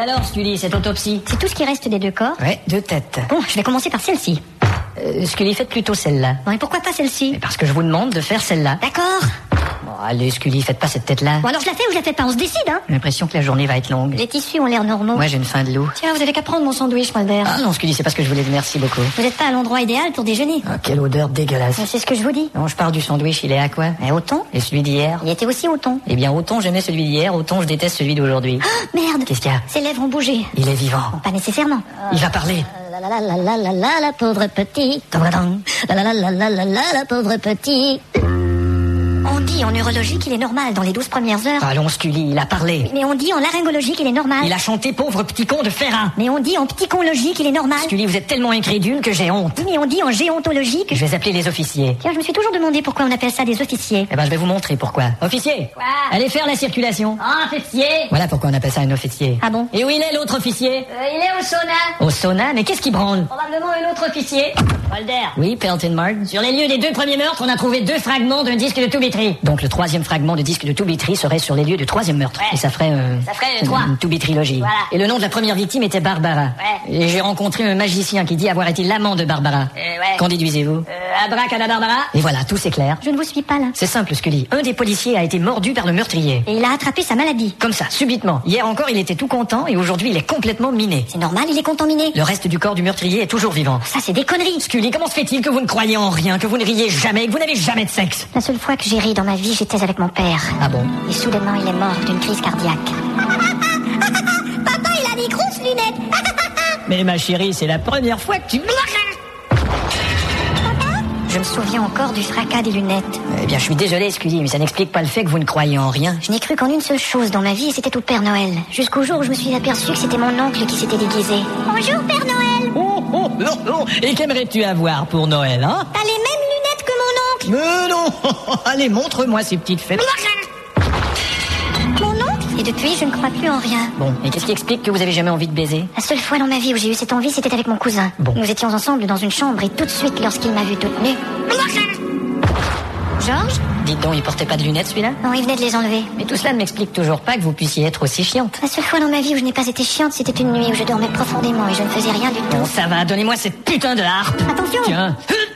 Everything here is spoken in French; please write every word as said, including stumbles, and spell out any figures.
alors, Scully, cette autopsie? C'est tout ce qui reste des deux corps? Ouais, deux têtes. Bon, je vais commencer par celle-ci. Euh, Scully, faites plutôt celle-là. Bon, et pourquoi pas celle-ci? Mais parce que je vous demande de faire celle-là. D'accord. Bon, allez, Scully, faites pas cette tête-là. Bon, alors je la fais ou je la fais pas? On se décide, hein? J'ai l'impression que la journée va être longue. Les tissus ont l'air normaux. Moi, j'ai une faim de loup. Tiens, vous avez qu'à prendre mon sandwich, Mulder. Ah non, Scully, c'est pas ce que je voulais dire. Merci beaucoup. Vous n'êtes pas à l'endroit idéal pour déjeuner. Ah, quelle odeur dégueulasse. C'est ce que je vous dis. Non, je parle du sandwich, il est à quoi? Et au thon? Et celui d'hier? Il était aussi au thon. Eh bien, autant j'aimais celui d'hier, autant je déteste celui d'aujourd'hui. Ah, merde. Qu'est-ce qu'il y a? Ses lèvres ont bougé. Il est vivant. Bon, pas nécessairement. Il va parler. La la la la la la la pauvre petit. La la la la la la la la pauvre petit. On dit en neurologie qu'il est normal dans les douze premières heures. Allons, Scully, il a parlé. Mais on dit en laryngologie qu'il est normal. Il a chanté pauvre petit con de Ferrin. Mais on dit en psychologie qu'il est normal. Scully, vous êtes tellement incrédule que j'ai honte. Oui, mais on dit en géontologie que... Je vais appeler les officiers. Tiens, je me suis toujours demandé pourquoi on appelle ça des officiers. Eh ben, je vais vous montrer pourquoi. Officier. Quoi? Allez faire la circulation. Officier. Voilà pourquoi on appelle ça un officier. Ah bon? Et où il est l'autre officier? Euh, il est au sauna. Au sauna? Mais qu'est-ce qui branle? Probablement un autre officier. Mulder. Oui, Pelton Mark. Sur les lieux des deux premiers meurtres, on a trouvé deux fragments d'un disque de Toubitry. Donc le troisième fragment de disque de Toubitry serait sur les lieux du troisième meurtre. Ouais. Et ça ferait... Euh, Ça ferait euh, trois. Une Toubitrylogie. Voilà. Et le nom de la première victime était Barbara. Ouais. Et j'ai rencontré un magicien qui dit avoir été l'amant de Barbara. Euh, ouais. Qu'en déduisez-vous? Euh, abracadabarbara. Et voilà, tout c'est clair. Je ne vous suis pas là. C'est simple, Scully. Un des policiers a été mordu par le meurtrier. Et il a attrapé sa maladie. Comme ça, subitement. Hier encore, il était tout content et aujourd'hui, il est complètement miné. C'est normal, il est contaminé. Le reste du corps du meurtrier est toujours vivant. Ça, c'est des conneries. Scully, comment se fait-il que vous ne croyez en rien, que vous ne riez jamais, que vous n'avez jamais de sexe? La seule fois que j'ai ri dans ma vie, j'étais avec mon père. Ah bon? Et soudainement, il est mort d'une crise cardiaque. Papa, il a des grosses lunettes. Mais ma chérie, c'est la première fois que tu... Je me souviens encore du fracas des lunettes. Eh bien, je suis désolé, Scully, mais ça n'explique pas le fait que vous ne croyez en rien. Je n'ai cru qu'en une seule chose dans ma vie, et c'était au Père Noël. Jusqu'au jour où je me suis aperçu que c'était mon oncle qui s'était déguisé. Bonjour, Père Noël. Oh, oh, non, non. Et qu'aimerais-tu avoir pour Noël, hein? T'as les mêmes lunettes que mon oncle. Mais non. Allez, montre-moi ces petites fêtes. Mon oncle? Et depuis, je ne crois plus en rien. Bon, et qu'est-ce qui explique que vous avez jamais envie de baiser? La seule fois dans ma vie où j'ai eu cette envie, c'était avec mon cousin. Bon. Nous étions ensemble dans une chambre et tout de suite, lorsqu'il m'a vue toute nue... Georges? Dites donc, il portait pas de lunettes, celui-là? Non, il venait de les enlever. Mais tout cela ne m'explique toujours pas que vous puissiez être aussi chiante. La seule fois dans ma vie où je n'ai pas été chiante, c'était une nuit où je dormais profondément et je ne faisais rien du tout. Bon, ça va, donnez-moi cette putain de harpe. Attention! Tiens.